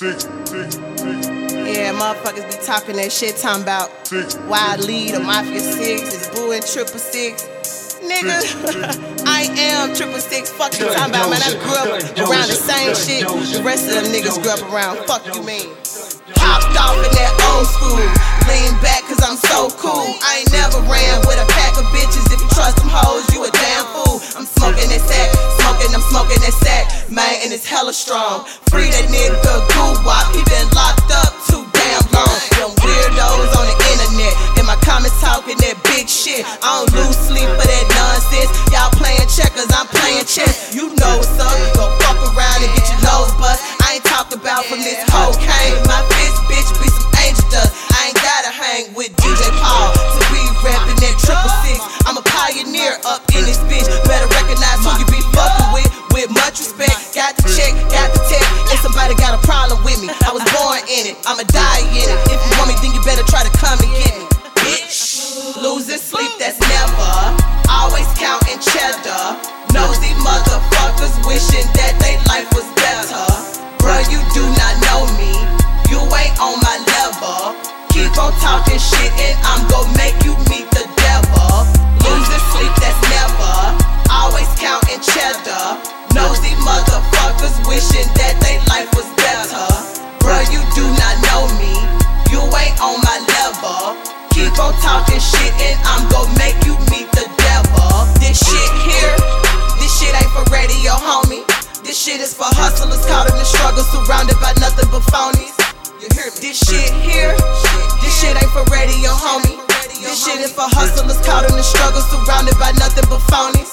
Yeah, motherfuckers be talking that shit, talking about Wild Lead or Mafia 6, it's Boo and 666. Nigga, I am 666. Fuck you talking about, man. I grew up around the same shit the rest of them niggas grew up around. Fuck you mean? Popped off in that old school. Lean back cause I'm so cool. I ain't never ran with a pack of bitches. If you trust them hoes, you a damn fool. I'm smoking that sack, I'm smoking that sack, man, and it's hella strong. Free that nigga Goo Wop, he been locked up too damn long. Them weirdos on the internet, in my comments talking that big shit. I don't lose sleep for that nonsense. Y'all playing checkers, I'm playing chess. You know what's up, go fuck around and get your nose bust. I ain't talking about from this cocaine. My fist bitch be some angel dust. I ain't gotta hang with DJ Paul to be rapping that 666. I'm a pioneer up in this bitch. Better recognize who you be fucking with much respect. Got the check, got the tech, and somebody got a problem with me. I was born in it, I'ma die in it. If you want me, then you better try to come and get me, bitch. Losing sleep, that's never. Always counting cheddar. Nosy motherfuckers wishing that they life was better. Bruh, you do not know me. You ain't on my level. Keep on talking shit and I'm gon' make you meet the devil. Losing sleep, that's never. Always counting cheddar. Nosy motherfuckers wishing that they life was better. Bruh, you do not know me. You ain't on my level. Keep on talking shit and I'm gon' make you meet the devil. This shit here, this shit ain't for radio, homie. This shit is for hustlers caught in the struggle, surrounded by nothing but phonies. You hear me? This shit here, this shit ain't for radio, homie. This shit is for hustlers caught in the struggle, surrounded by nothing but phonies.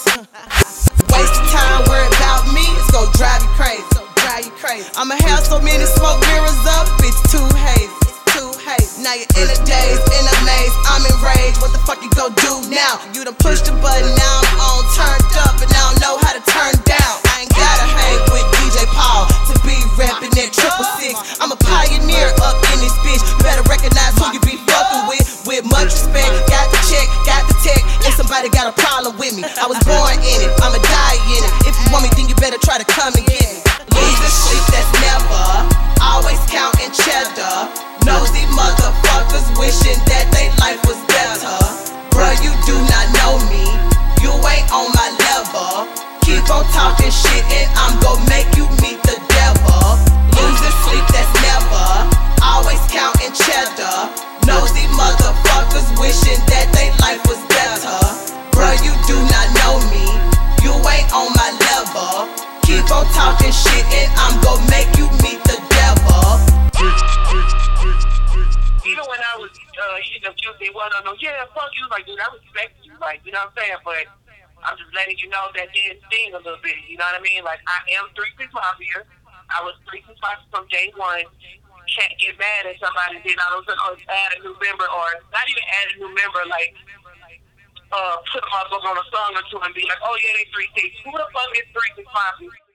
Waste of time, worry about me, it's gon' drive you crazy. I'ma have so many smoke mirrors up, it's too hazy. Now you're in a daze, in a maze, I'm enraged. What the fuck you gon' do now? You done pushed the button, now I'm on, turned up, and I don't know how to turn down. I ain't gotta hang with DJ Paul to be rapping that 666. I'm a pioneer up in this bitch. Better recognize who you be fucking with much respect. Got the check, got the tech, and somebody got a problem with me. I was born in it, I'ma die in it. If you want me, then you better try to come and get me. Losing sleep, that's never. Always counting cheddar. Nosy motherfuckers wishing that they life was better. Bruh, you do not know me. You ain't on my level. Keep on talking shit and I'm gon' make you meet the devil. Losing sleep, that's never. Always counting cheddar. Nosy motherfuckers wishing that they life was better. Bruh, you do not know me. You ain't on my level. Keep on talking shit and I'm gon' make you meet the devil. Even when I was hitting the music, it wasn't no, yeah, fuck you. Like, dude, I respect you. Like, you know what I'm saying? But I'm just letting you know that did sting a little bit. You know what I mean? Like, I am 365 here. I was 365 from day one. Can't get mad at somebody that I was add a new member, or not even add a new member, like, put my book on a song or two and be like, oh, yeah, they 365. Who the fuck is 365?